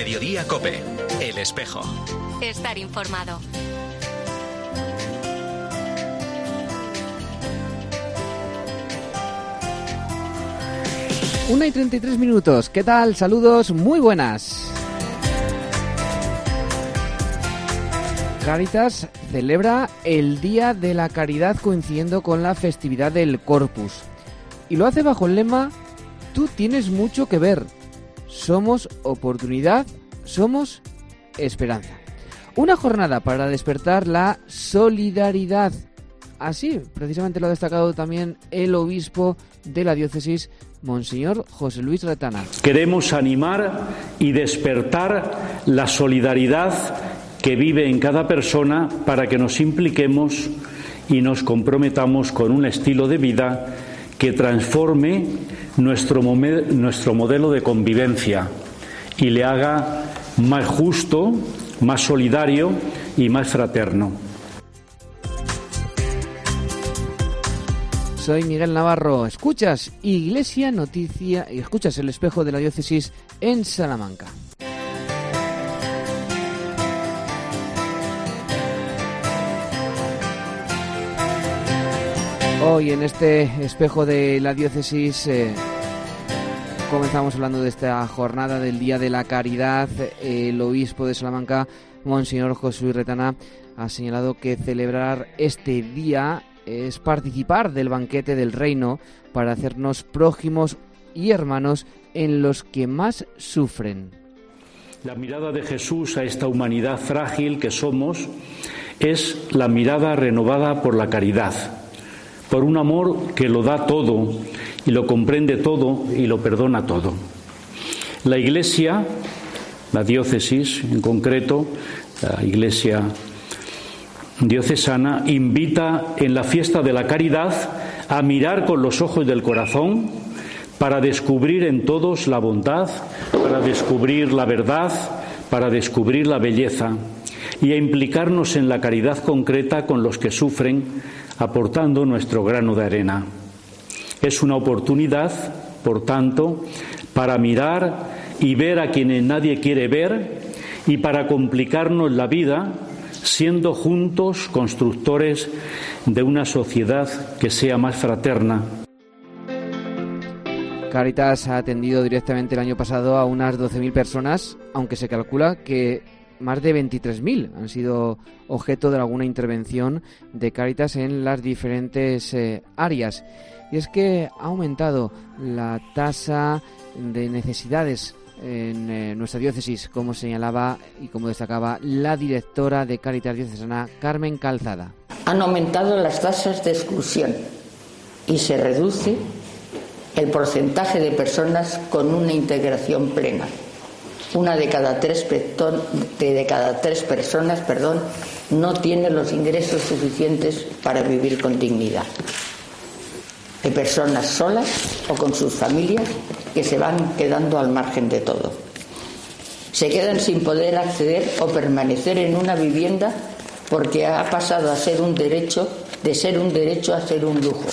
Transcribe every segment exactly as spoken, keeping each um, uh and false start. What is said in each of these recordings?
Mediodía COPE. El Espejo. Estar informado. una y treinta y tres minutos. ¿Qué tal? Saludos, muy buenas. Cáritas celebra el Día de la Caridad coincidiendo con la festividad del Corpus. Y lo hace bajo el lema: tú tienes mucho que ver. Somos oportunidad, somos esperanza. Una jornada para despertar la solidaridad. Así, precisamente lo ha destacado también el obispo de la diócesis, Monseñor José Luis Retana. Queremos animar y despertar la solidaridad que vive en cada persona para que nos impliquemos y nos comprometamos con un estilo de vida que transforme nuestro, nuestro modelo de convivencia y le haga más justo, más solidario y más fraterno. Soy Miguel Navarro. Escuchas Iglesia Noticia y escuchas El Espejo de la Diócesis en Salamanca. Hoy en este Espejo de la Diócesis eh, comenzamos hablando de esta jornada del Día de la Caridad. El obispo de Salamanca, Monseñor José Luis Retana, ha señalado que celebrar este día es participar del banquete del reino para hacernos prójimos y hermanos en los que más sufren. La mirada de Jesús a esta humanidad frágil que somos es la mirada renovada por la caridad, por un amor que lo da todo y lo comprende todo y lo perdona todo. La Iglesia, la diócesis en concreto, la Iglesia diocesana, invita en la fiesta de la caridad a mirar con los ojos del corazón para descubrir en todos la bondad, para descubrir la verdad, para descubrir la belleza y a implicarnos en la caridad concreta con los que sufren, aportando nuestro grano de arena. Es una oportunidad, por tanto, para mirar y ver a quienes nadie quiere ver y para complicarnos la vida, siendo juntos constructores de una sociedad que sea más fraterna. Cáritas ha atendido directamente el año pasado a unas doce mil personas, aunque se calcula que más de veintitrés mil han sido objeto de alguna intervención de Cáritas en las diferentes eh, áreas. Y es que ha aumentado la tasa de necesidades en eh, nuestra diócesis, como señalaba y como destacaba la directora de Cáritas Diocesana, Carmen Calzada. Han aumentado las tasas de exclusión y se reduce el porcentaje de personas con una integración plena. Una de cada tres, de cada tres personas perdón, no tiene los ingresos suficientes para vivir con dignidad. Hay personas solas o con sus familias que se van quedando al margen de todo. Se quedan sin poder acceder o permanecer en una vivienda porque ha pasado a ser un derecho, de ser un derecho a ser un lujo.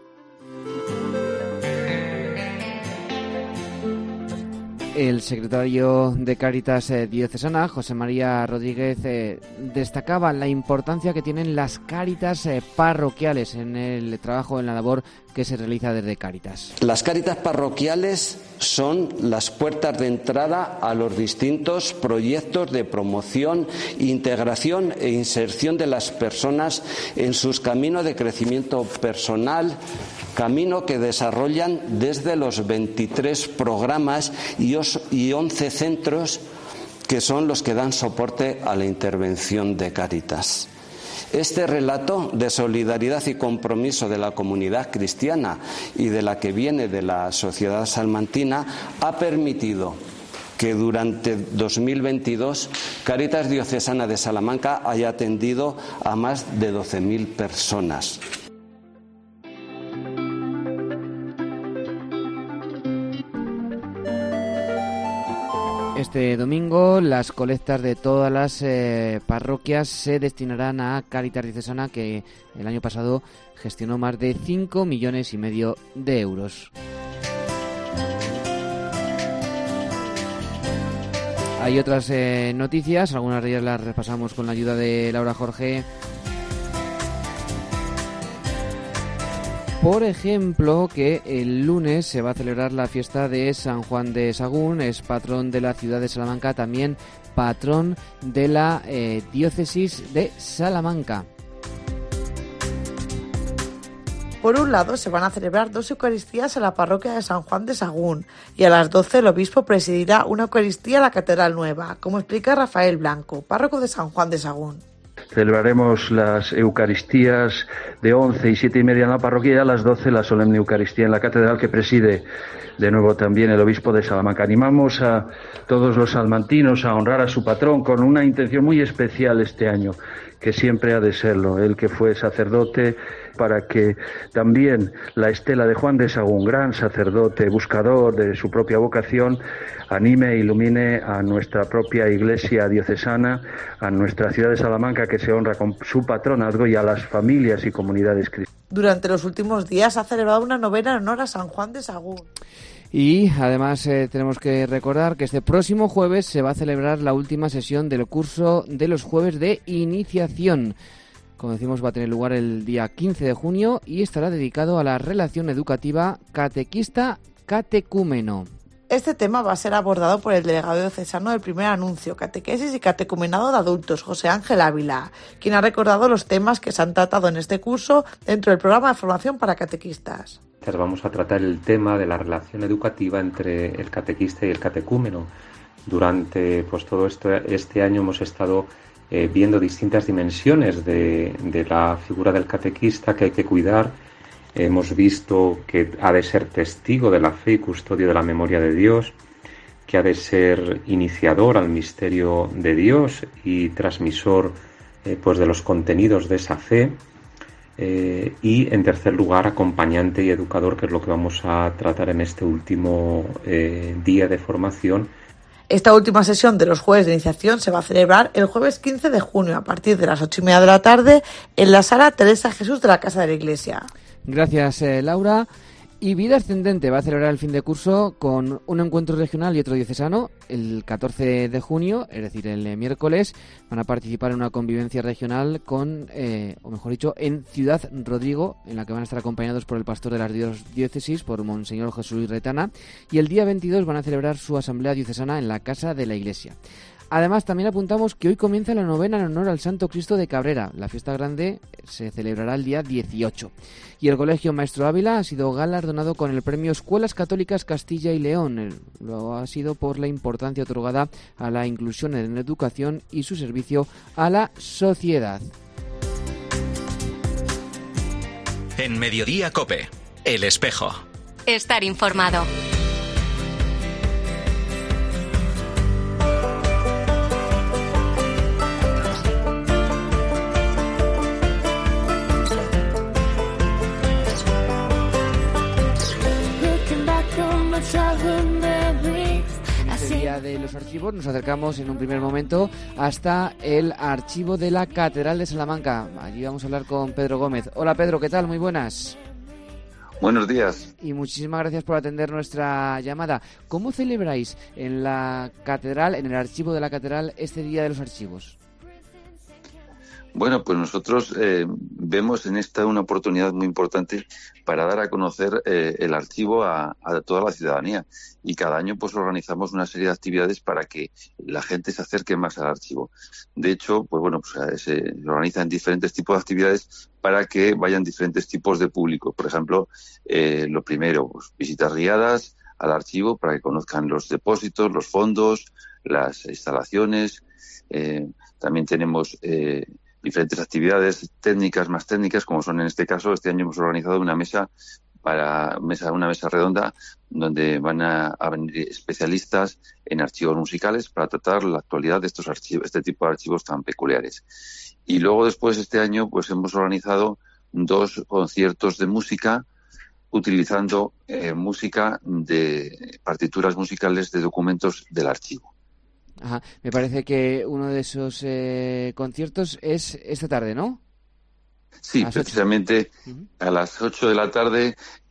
El secretario de Cáritas eh, Diocesana, José María Rodríguez, eh, destacaba la importancia que tienen las Cáritas eh, parroquiales en el trabajo, en la labor que se realiza desde Cáritas. Las Cáritas parroquiales son las puertas de entrada a los distintos proyectos de promoción, integración e inserción de las personas en sus caminos de crecimiento personal, camino que desarrollan desde los veintitrés programas y once centros que son los que dan soporte a la intervención de Cáritas. Este relato de solidaridad y compromiso de la comunidad cristiana y de la que viene de la sociedad salmantina ha permitido que durante dos mil veintidós Cáritas Diocesana de Salamanca haya atendido a más de doce mil personas. Este domingo las colectas de todas las eh, parroquias se destinarán a Cáritas Diocesana, que el año pasado gestionó más de cinco millones y medio de euros. Hay otras eh, noticias, algunas de ellas las repasamos con la ayuda de Laura Jorge. Por ejemplo, que el lunes se va a celebrar la fiesta de San Juan de Sagún, es patrón de la ciudad de Salamanca, también patrón de la eh, diócesis de Salamanca. Por un lado, se van a celebrar dos Eucaristías en la parroquia de San Juan de Sagún y a las doce el obispo presidirá una Eucaristía en la Catedral Nueva, como explica Rafael Blanco, párroco de San Juan de Sagún. Celebraremos las Eucaristías de once y siete y media en la parroquia y a las doce la solemne Eucaristía en la catedral que preside de nuevo también el obispo de Salamanca. Animamos a todos los salmantinos a honrar a su patrón con una intención muy especial este año, que siempre ha de serlo, él que fue sacerdote, para que también la estela de Juan de Sagún, gran sacerdote, buscador de su propia vocación, anime e ilumine a nuestra propia iglesia diocesana, a nuestra ciudad de Salamanca, que se honra con su patronazgo, y a las familias y comunidades cristianas. Durante los últimos días ha celebrado una novena en honor a San Juan de Sagún. Y además eh, tenemos que recordar que este próximo jueves se va a celebrar la última sesión del curso de los jueves de iniciación. Como decimos, va a tener lugar el día quince de junio y estará dedicado a la relación educativa catequista-catecúmeno. Este tema va a ser abordado por el delegado diocesano del Primer Anuncio, Catequesis y Catecumenado de Adultos, José Ángel Ávila, quien ha recordado los temas que se han tratado en este curso dentro del programa de formación para catequistas. Vamos a tratar el tema de la relación educativa entre el catequista y el catecúmeno. Durante pues, todo esto, este año hemos estado eh, viendo distintas dimensiones de, de la figura del catequista que hay que cuidar. Hemos visto que ha de ser testigo de la fe y custodio de la memoria de Dios, que ha de ser iniciador al misterio de Dios y transmisor eh, pues de los contenidos de esa fe. Eh, y en tercer lugar, acompañante y educador, que es lo que vamos a tratar en este último eh, día de formación. Esta última sesión de los jueves de iniciación se va a celebrar el jueves quince de junio a partir de las ocho y media de la tarde en la sala Teresa Jesús de la Casa de la Iglesia. Gracias, eh, Laura. Y Vida Ascendente va a celebrar el fin de curso con un encuentro regional y otro diocesano el catorce de junio, es decir, el eh, miércoles. Van a participar en una convivencia regional con, eh, o mejor dicho, en Ciudad Rodrigo, en la que van a estar acompañados por el pastor de las diócesis, por Monseñor Jesús Luis Retana. Y el día veintidós van a celebrar su asamblea diocesana en la Casa de la Iglesia. Además, también apuntamos que hoy comienza la novena en honor al Santo Cristo de Cabrera. La fiesta grande se celebrará el día dieciocho. Y el Colegio Maestro Ávila ha sido galardonado con el premio Escuelas Católicas Castilla y León. Lo ha sido por la importancia otorgada a la inclusión en la educación y su servicio a la sociedad. En Mediodía COPE, El Espejo. Estar informado. Este día de los archivos nos acercamos en un primer momento hasta el archivo de la Catedral de Salamanca. Allí vamos a hablar con Pedro Gómez. Hola Pedro, ¿qué tal? Muy buenas. Buenos días. Y muchísimas gracias por atender nuestra llamada. ¿Cómo celebráis en la Catedral, en el archivo de la Catedral, este Día de los Archivos? Bueno, pues nosotros eh, vemos en esta una oportunidad muy importante para dar a conocer eh, el archivo a, a toda la ciudadanía. Y cada año pues organizamos una serie de actividades para que la gente se acerque más al archivo. De hecho, pues bueno, pues se organizan diferentes tipos de actividades para que vayan diferentes tipos de público. Por ejemplo, eh, lo primero, pues, visitas guiadas al archivo para que conozcan los depósitos, los fondos, las instalaciones. Eh, también tenemos eh, diferentes actividades técnicas, más técnicas, como son en este caso. Este año hemos organizado una mesa para mesa una mesa redonda donde van a, a venir especialistas en archivos musicales para tratar la actualidad de estos archivos, este tipo de archivos tan peculiares. Y luego después este año pues hemos organizado dos conciertos de música utilizando eh, música de partituras musicales de documentos del archivo. Ajá. Me parece que uno de esos eh, conciertos es esta tarde, ¿no? Sí, precisamente a las ocho de la tarde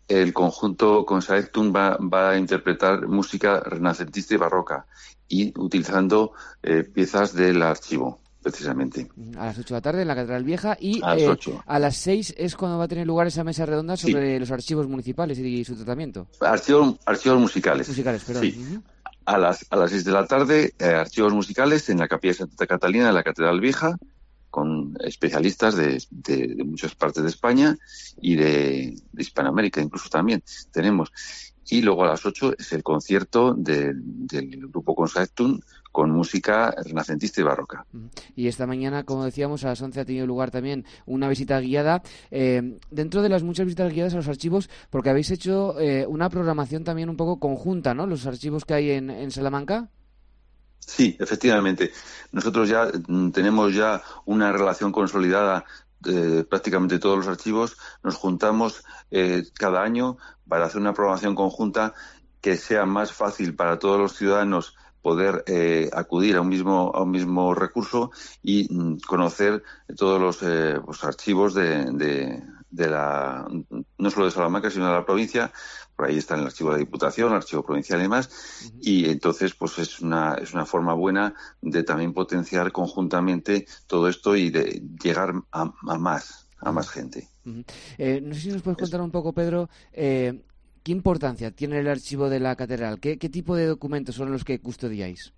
el conjunto Concertum va, va a interpretar música renacentista y barroca y utilizando eh, piezas del archivo, precisamente. A las ocho de la tarde en la Catedral Vieja y a las, eh, ocho. a las seis es cuando va a tener lugar esa mesa redonda sobre sí. los archivos municipales y su tratamiento. Archivos, archivos musicales. Musicales, perdón. Sí. Uh-huh. A las, a las seis de la tarde, eh, archivos musicales en la Capilla de Santa Catalina de la Catedral Vieja, con especialistas de, de, de muchas partes de España y de, de Hispanoamérica incluso también tenemos. Y luego a las ocho es el concierto de, del grupo Concertum con música renacentista y barroca. Y esta mañana, como decíamos, a las once ha tenido lugar también una visita guiada. Eh, dentro de las muchas visitas guiadas a los archivos, porque habéis hecho eh, una programación también un poco conjunta, ¿no? Los archivos que hay en, en Salamanca. Sí, efectivamente. Nosotros ya tenemos ya una relación consolidada de prácticamente todos los archivos. Nos juntamos eh, cada año para hacer una programación conjunta que sea más fácil para todos los ciudadanos poder eh, acudir a un mismo a un mismo recurso y mm, conocer todos los, eh, los archivos de, de, de la no solo de Salamanca sino de la provincia. Por ahí está el archivo de la Diputación, el archivo provincial y demás, uh-huh. y entonces pues es una es una forma buena de también potenciar conjuntamente todo esto y de llegar a, a más a más gente. Uh-huh. Eh, no sé si nos puedes contar un poco, Pedro, eh, ¿qué importancia tiene el archivo de la catedral? ¿Qué, qué tipo de documentos son los que custodiáis?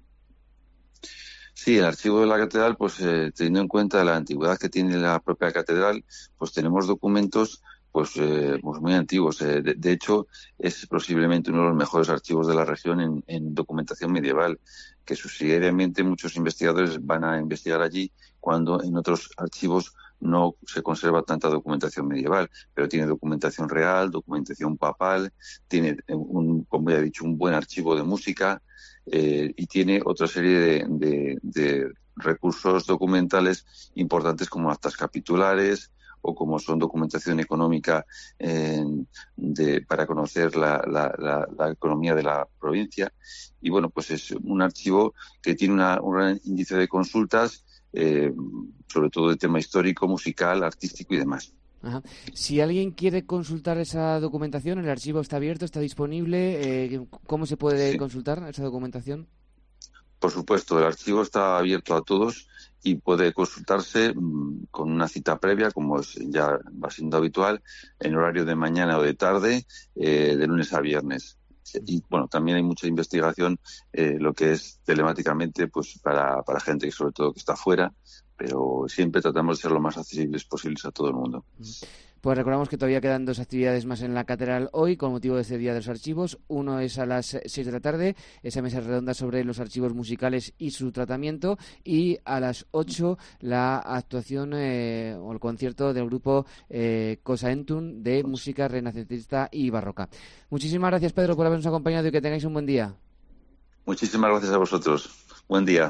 Sí, el archivo de la catedral, pues eh, teniendo en cuenta la antigüedad que tiene la propia catedral, pues tenemos documentos pues, eh, pues muy antiguos. Eh, de, de hecho, es posiblemente uno de los mejores archivos de la región en, en documentación medieval, que subsidiariamente muchos investigadores van a investigar allí cuando en otros archivos no se conserva tanta documentación medieval, pero tiene documentación real, documentación papal, tiene, un, como ya he dicho, un buen archivo de música eh, y tiene otra serie de, de, de recursos documentales importantes como actas capitulares o como son documentación económica eh, de, para conocer la, la, la, la economía de la provincia. Y bueno, pues es un archivo que tiene una, un gran índice de consultas, eh, sobre todo de tema histórico, musical, artístico y demás. Ajá. Si alguien quiere consultar esa documentación, ¿el archivo está abierto, está disponible? Eh, ¿Cómo se puede sí. consultar esa documentación? Por supuesto, el archivo está abierto a todos y puede consultarse mmm, con una cita previa, como es, ya va siendo habitual, en horario de mañana o de tarde, eh, de lunes a viernes. Y bueno, también hay mucha investigación, eh, lo que es telemáticamente, pues para, para gente que sobre todo que está fuera, pero siempre tratamos de ser lo más accesibles posibles a todo el mundo. Pues recordamos que todavía quedan dos actividades más en la catedral hoy con motivo de este Día de los Archivos. Uno es a las seis de la tarde, esa mesa redonda sobre los archivos musicales y su tratamiento, y a las ocho la actuación eh, o el concierto del grupo eh, Concertum de música renacentista y barroca. Muchísimas gracias, Pedro, por habernos acompañado y que tengáis un buen día. Muchísimas gracias a vosotros. Buen día.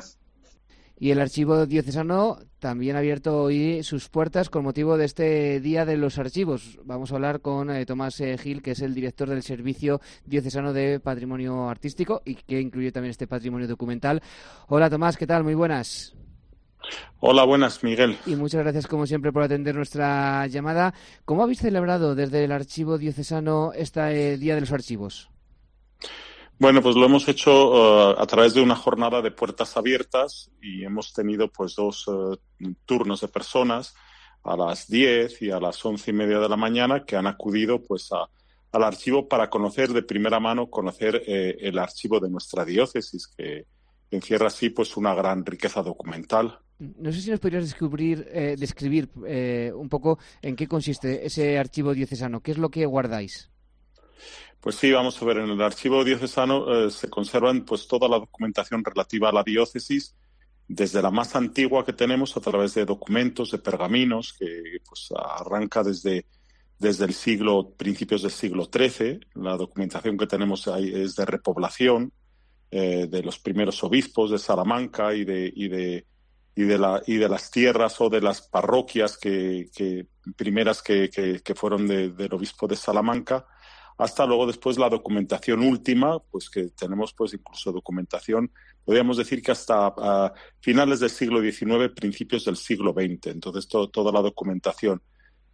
Y el Archivo Diocesano también ha abierto hoy sus puertas con motivo de este Día de los Archivos. Vamos a hablar con eh, Tomás eh, Gil, que es el director del Servicio Diocesano de Patrimonio Artístico y que incluye también este patrimonio documental. Hola, Tomás, ¿qué tal? Muy buenas. Hola, buenas, Miguel. Y muchas gracias, como siempre, por atender nuestra llamada. ¿Cómo habéis celebrado desde el Archivo Diocesano este eh, Día de los Archivos? Bueno, pues lo hemos hecho uh, a través de una jornada de puertas abiertas y hemos tenido pues dos uh, turnos de personas a las diez y a las once y media de la mañana que han acudido pues a, al archivo para conocer de primera mano, conocer eh, el archivo de nuestra diócesis, que encierra así pues una gran riqueza documental. No sé si nos podrías descubrir, eh, describir eh, un poco en qué consiste ese archivo diocesano, qué es lo que guardáis. Pues sí, vamos a ver, en el archivo diocesano eh, se conservan pues toda la documentación relativa a la diócesis, desde la más antigua que tenemos a través de documentos, de pergaminos, que pues arranca desde, desde el siglo, principios del siglo trece. La documentación que tenemos ahí es de repoblación, eh, de los primeros obispos de Salamanca y de, y de, y de, la, y de las tierras o de las parroquias que, que primeras que, que, que fueron de, del obispo de Salamanca, hasta luego después la documentación última, pues que tenemos pues incluso documentación, podríamos decir que hasta uh, finales del siglo diecinueve, principios del siglo veinte. Entonces to- toda la documentación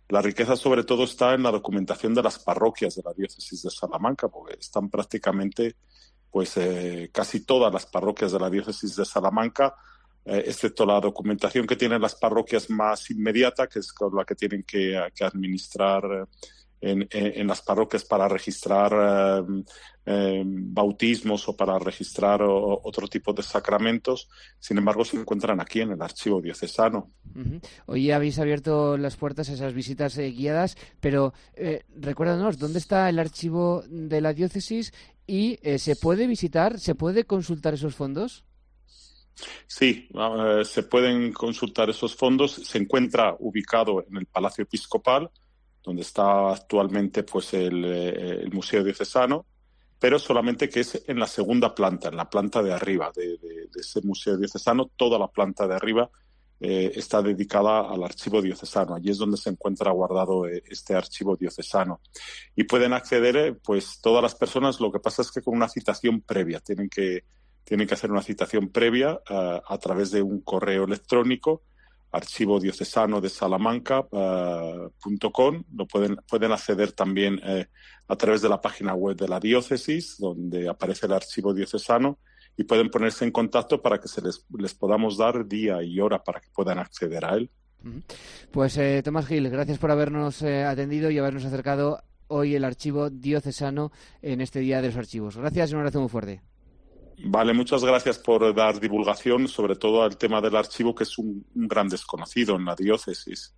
La riqueza sobre todo está en la documentación de las parroquias de la diócesis de Salamanca, porque están prácticamente pues eh, casi todas las parroquias de la diócesis de Salamanca, eh, excepto la documentación que tienen las parroquias más inmediata, que es con la que tienen que, que administrar en, en, en las parroquias para registrar eh, eh, bautismos o para registrar o, otro tipo de sacramentos. Sin embargo, se encuentran aquí en el archivo diocesano. Uh-huh. Hoy habéis abierto las puertas a esas visitas eh, guiadas, pero eh, recuérdanos, ¿dónde está el archivo de la diócesis y eh, se puede visitar, se puede consultar esos fondos? Sí, uh, se pueden consultar esos fondos. Se encuentra ubicado en el Palacio Episcopal, donde está actualmente pues el, el Museo Diocesano, pero solamente que es en la segunda planta, en la planta de arriba de, de, de ese Museo Diocesano. Toda la planta de arriba eh, está dedicada al archivo diocesano. Allí es donde se encuentra guardado eh, este archivo diocesano. Y pueden acceder eh, pues todas las personas. Lo que pasa es que con una citación previa. Tienen que, tienen que hacer una citación previa uh, a través de un correo electrónico, archivo diocesano de salamanca punto com. Uh, lo pueden, pueden acceder también eh, a través de la página web de la diócesis, donde aparece el archivo diocesano, y pueden ponerse en contacto para que se les, les podamos dar día y hora para que puedan acceder a él. Pues eh, Tomás Gil, gracias por habernos eh, atendido y habernos acercado hoy el archivo diocesano en este Día de los Archivos. Gracias y un abrazo muy fuerte. Vale, muchas gracias por dar divulgación, sobre todo al tema del archivo, que es un, un gran desconocido en la diócesis.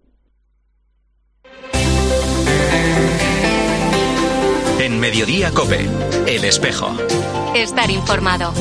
En Mediodía COPE, El Espejo. Estar informado.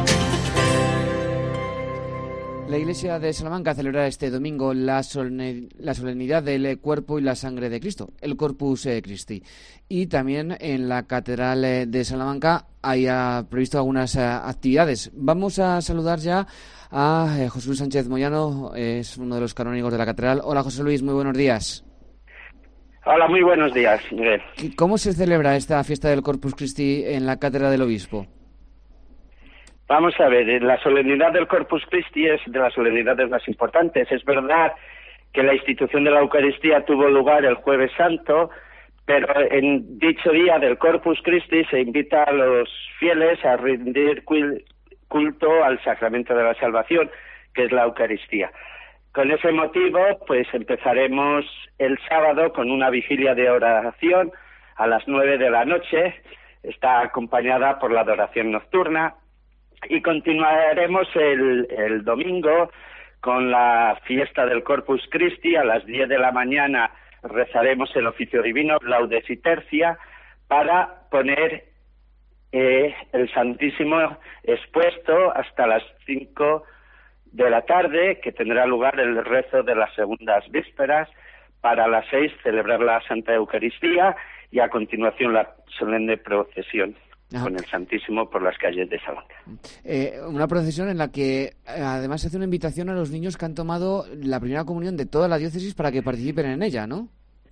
La Iglesia de Salamanca celebrará este domingo la solemnidad del cuerpo y la sangre de Cristo, el Corpus Christi. Y también en la Catedral de Salamanca hay previsto algunas actividades. Vamos a saludar ya a José Luis Sánchez Moyano, es uno de los canónigos de la Catedral. Hola, José Luis, muy buenos días. Hola, muy buenos días, Miguel. ¿Cómo se celebra esta fiesta del Corpus Christi en la Catedral del Obispo? Vamos a ver, la solemnidad del Corpus Christi es de las solemnidades más importantes. Es verdad que la institución de la Eucaristía tuvo lugar el Jueves Santo, pero en dicho día del Corpus Christi se invita a los fieles a rendir culto al sacramento de la salvación, que es la Eucaristía. Con ese motivo, pues empezaremos el sábado con una vigilia de oración a las nueve de la noche. Está acompañada por la adoración nocturna. Y continuaremos el, el domingo con la fiesta del Corpus Christi. A las diez de la mañana rezaremos el oficio divino, Laudes y Tercia, para poner eh, el Santísimo expuesto hasta las cinco de la tarde, que tendrá lugar el rezo de las segundas vísperas. Para las seis celebrar la Santa Eucaristía y a continuación la solemne procesión con el Santísimo por las calles de Salamanca. Eh, una procesión en la que además se hace una invitación a los niños que han tomado la primera comunión de toda la diócesis para que participen en ella, ¿no?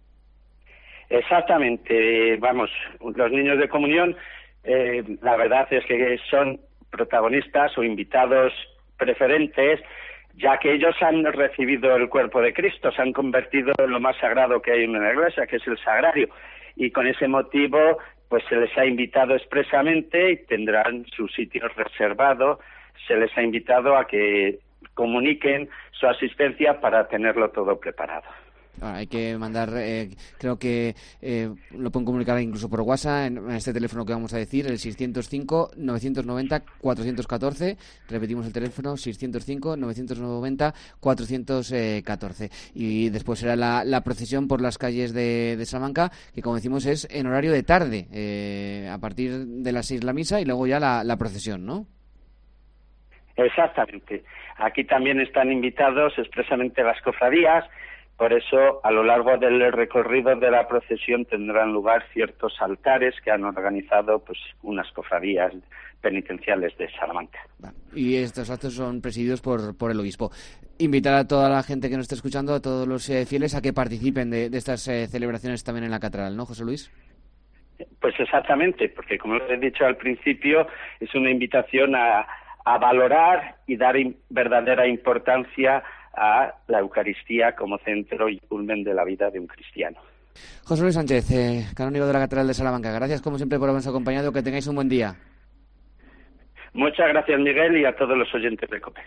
Exactamente. Vamos, los niños de comunión, eh, la verdad es que son protagonistas o invitados preferentes, ya que ellos han recibido el cuerpo de Cristo, se han convertido en lo más sagrado que hay en la Iglesia, que es el sagrario. Y con ese motivo pues se les ha invitado expresamente y tendrán su sitio reservado. Se les ha invitado a que comuniquen su asistencia para tenerlo todo preparado. Ahora, hay que mandar, eh, creo que eh, lo pueden comunicar incluso por WhatsApp en, en este teléfono que vamos a decir, el seiscientos cinco, novecientos noventa, cuatrocientos catorce. Repetimos el teléfono, seiscientos cinco, novecientos noventa, cuatrocientos catorce. Y después será la, la procesión por las calles de, de Salamanca, que como decimos es en horario de tarde, eh, a partir de las seis la misa y luego ya la, la procesión, ¿no? Exactamente. Aquí también están invitados expresamente las cofradías. Por eso, a lo largo del recorrido de la procesión tendrán lugar ciertos altares que han organizado pues unas cofradías penitenciales de Salamanca. Y estos actos son presididos por, por el obispo. Invitar a toda la gente que nos está escuchando, a todos los eh, fieles, a que participen de, de estas eh, celebraciones también en la catedral, ¿no, José Luis? Pues exactamente, porque como les he dicho al principio, es una invitación a, a valorar y dar in, verdadera importancia a la Eucaristía como centro y culmen de la vida de un cristiano. José Luis Sánchez, eh, canónigo de la Catedral de Salamanca, gracias como siempre por habernos acompañado, que tengáis un buen día. Muchas gracias, Miguel, y a todos los oyentes de COPE.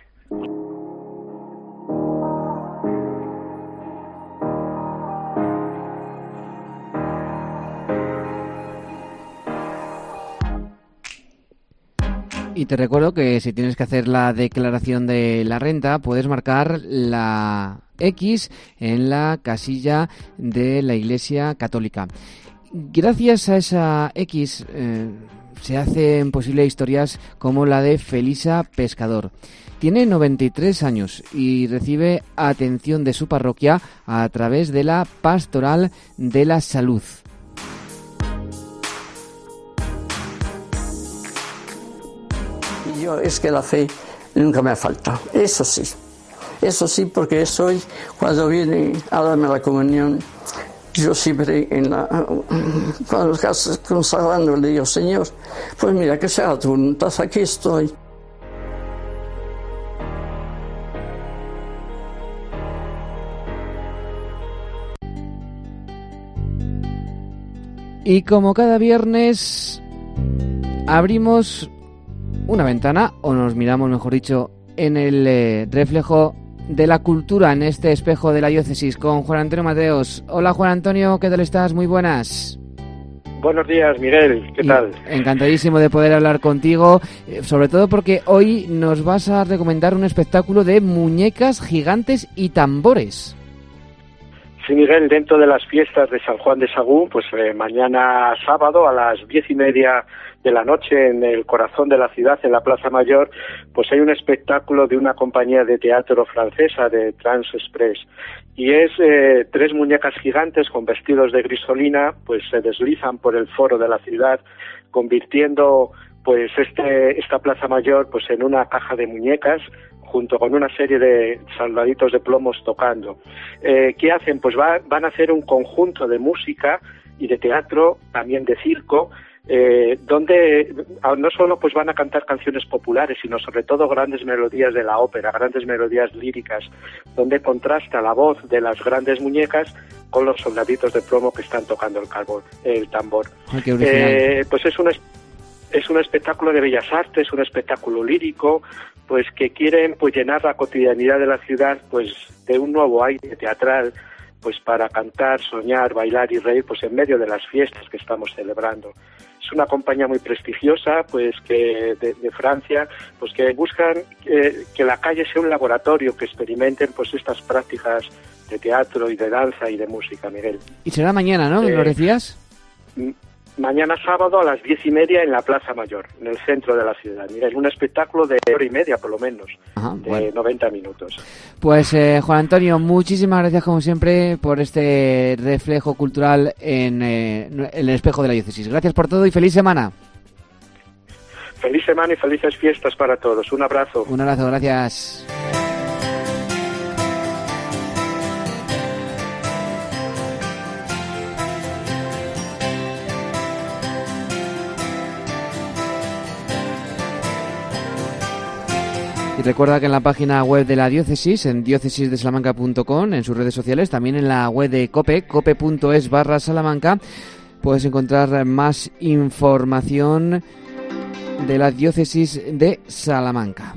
Y te recuerdo que si tienes que hacer la declaración de la renta, puedes marcar la X en la casilla de la Iglesia Católica. Gracias a esa X eh, se hacen posibles historias como la de Felisa Pescador. Tiene noventa y tres años y recibe atención de su parroquia a través de la Pastoral de la Salud. Yo es que la fe nunca me ha faltado, eso sí, eso sí, porque soy, cuando viene a darme la comunión, yo siempre en la, cuando estás consagrando le digo, Señor, pues mira, que sea tu voluntad, aquí estoy. Y como cada viernes abrimos una ventana, o nos miramos, mejor dicho, en el eh, reflejo de la cultura en este espejo de la diócesis con Juan Antonio Mateos. Hola Juan Antonio, ¿qué tal estás? Muy buenas. Buenos días, Miguel, ¿qué tal? Y encantadísimo de poder hablar contigo, eh, sobre todo porque hoy nos vas a recomendar un espectáculo de muñecas gigantes y tambores. Sí, Miguel, dentro de las fiestas de San Juan de Sagún, pues eh, mañana sábado a las diez y media de la noche en el corazón de la ciudad, en la Plaza Mayor, pues hay un espectáculo de una compañía de teatro francesa, de Trans Express, y es eh, tres muñecas gigantes con vestidos de grisolina, pues se deslizan por el foro de la ciudad, convirtiendo pues este esta Plaza Mayor pues en una caja de muñecas, junto con una serie de soldaditos de plomos tocando. Eh, ¿Qué hacen? Pues va, van a hacer un conjunto de música y de teatro, también de circo, eh, donde no solo pues van a cantar canciones populares, sino sobre todo grandes melodías de la ópera, grandes melodías líricas, donde contrasta la voz de las grandes muñecas con los soldaditos de plomo que están tocando el, carbón, el tambor. Ay, qué original. Eh, pues es un es un espectáculo de bellas artes, un espectáculo lírico, pues que quieren pues llenar la cotidianidad de la ciudad pues de un nuevo aire teatral, pues para cantar, soñar, bailar y reír pues en medio de las fiestas que estamos celebrando. Es una compañía muy prestigiosa, pues que de, de Francia, pues que buscan eh, que la calle sea un laboratorio, que experimenten pues estas prácticas de teatro y de danza y de música, Miguel. Y será mañana, ¿no? ¿Me lo decías? Mañana sábado a las diez y media en la Plaza Mayor, en el centro de la ciudad. Mira, es un espectáculo de hora y media, por lo menos, Ajá, de bueno. noventa minutos. Pues eh, Juan Antonio, muchísimas gracias como siempre por este reflejo cultural en, eh, en el espejo de la diócesis. Gracias por todo y feliz semana. Feliz semana y felices fiestas para todos. Un abrazo. Un abrazo, gracias. Y recuerda que en la página web de la diócesis, en diócesis de salamanca punto com, en sus redes sociales, también en la web de COPE, cope punto es barra Salamanca, puedes encontrar más información de la diócesis de Salamanca.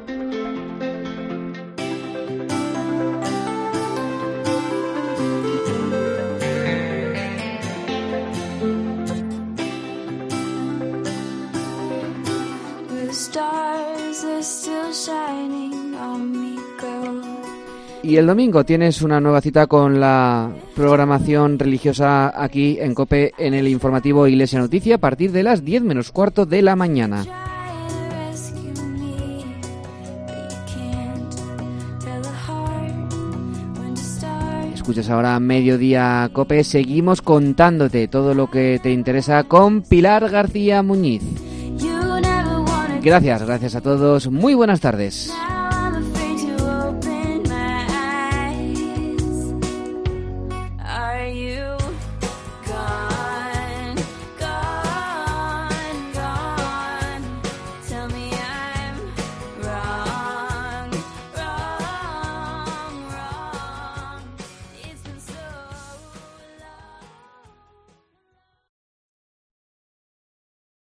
Y el domingo tienes una nueva cita con la programación religiosa aquí en COPE en el informativo Iglesia Noticia a partir de las diez menos cuarto de la mañana. Escuchas ahora Mediodía COPE, seguimos contándote todo lo que te interesa con Pilar García Muñiz. Gracias, gracias a todos, muy buenas tardes.